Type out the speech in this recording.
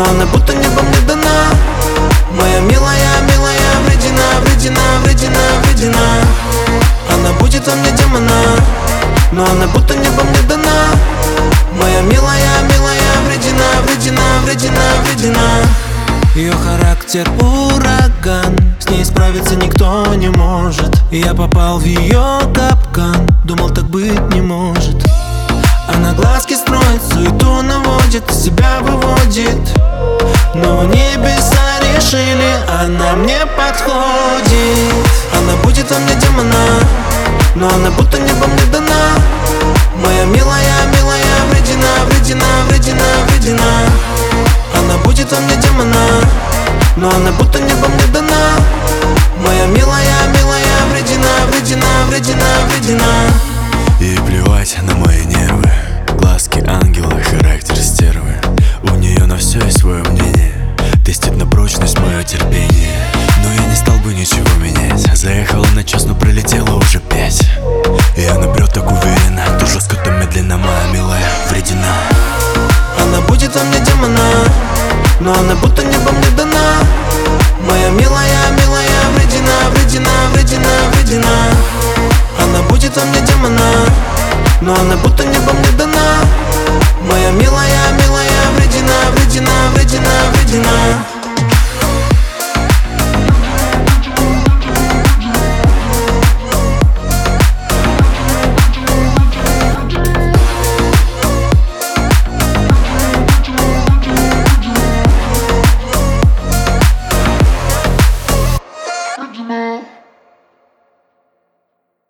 но она будто небом мне дана. Моя милая, милая, вредина, вредина, вредина, вредина. Она будет во мне демона, но она будто небом мне дана. Моя милая, милая, вредина, вредина, вредина, вредина. Ее характер ураган, с ней справиться никто не может. Я попал в ее капкан, думал, так быть не может. Она глазки строит, суету наводит, себя выводит. Но небеса решили, она мне подходит. Она будет во мне демона, но она будто небом мне дана. Моя милая, милая, вредина, вредина, вредина, вредина. Она будет во мне демона, но она будто небом мне дана. Моя милая, милая, вредина, вредина, вредина, вредина. Ей плевать на мои нервы, глазки ангела, характер стервы. У нее на все есть свое мнение, тестит на прочность мое терпение. Но я не стал бы ничего менять. Заехала на час, но пролетела уже 5. И она прет так уверенно, то жестко, то медленно. Моя милая вредина. Она будет во мне демона, но она будто небом мне дана. Моя милая, милая, вредина, вредина, вредина, вредина. Она будет во мне демона, но она будто небом мне дана. Моя милая, милая, вредина, вредина, вредина, вредина.